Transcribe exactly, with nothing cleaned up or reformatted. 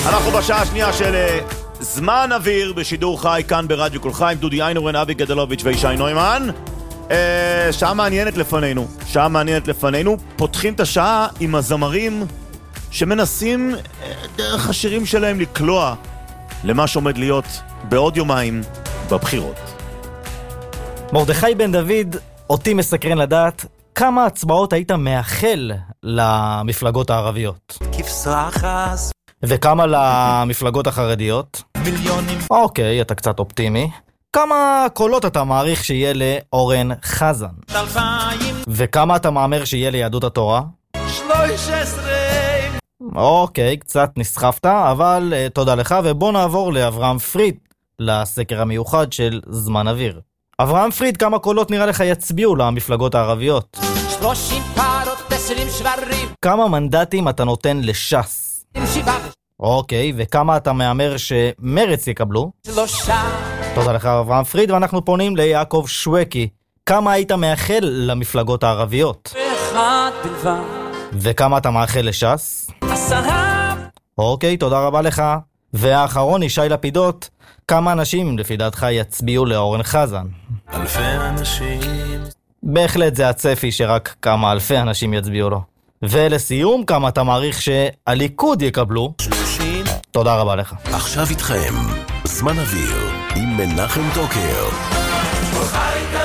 אנחנו בשעה השנייה של זמן אוויר בשידור חי כאן ברדיו כל חי עם דודי איינורן, אבי גדלוביץ' וישי נוימן. שעה מעניינת לפנינו, שעה מעניינת לפנינו. פותחים את השעה עם הזמרים שמנסים דרך השירים שלהם לקלוע למה שעומד להיות בעוד יומיים בבחירות. מרדכי בן דוד, אותי מסקרן לדעת כמה הצבעות היית מאחל למפלגות הערביות. כבשחס. וכמה למפלגות החרדיות? מיליונים. אוקיי, אתה קצת אופטימי. כמה קולות אתה מעריך שיהיה לאורן חזן? אלפיים. וכמה אתה מאמר שיהיה ליהדות התורה? שלוש עשרה. אוקיי, קצת נסחפת, אבל uh, תודה לך, ובוא נעבור לאברהם פריד, לסקר המיוחד של זמן אוויר. אברהם פריד, כמה קולות נראה לך יצביעו למפלגות הערביות? שלושים פרות, עשרים שברים. כמה מנדטים אתה נותן לש"ס? שבעה. אוקיי, וכמה אתה מאמר שמרץ יקבלו? שלושה. תודה לך אברהם פריד, ואנחנו פונים ליעקב שווקי. כמה היית מאחל למפלגות הערביות? אחד בלבד. וכמה אתה מאחל לש"ס? עשרה. אוקיי, תודה רבה לך. והאחרון, ישי לפידות, כמה אנשים לפי דעתך יצביעו לאורן חזן? אלפי אנשים. בהחלט זה הצפי שרק כמה אלפי אנשים יצביעו לו. ולסיום, כמה אתה מעריך שהליכוד יקבלו? שלושים. תודה רבה לך. עכשיו איתכם, זמן אוויר עם מנחם טוקר.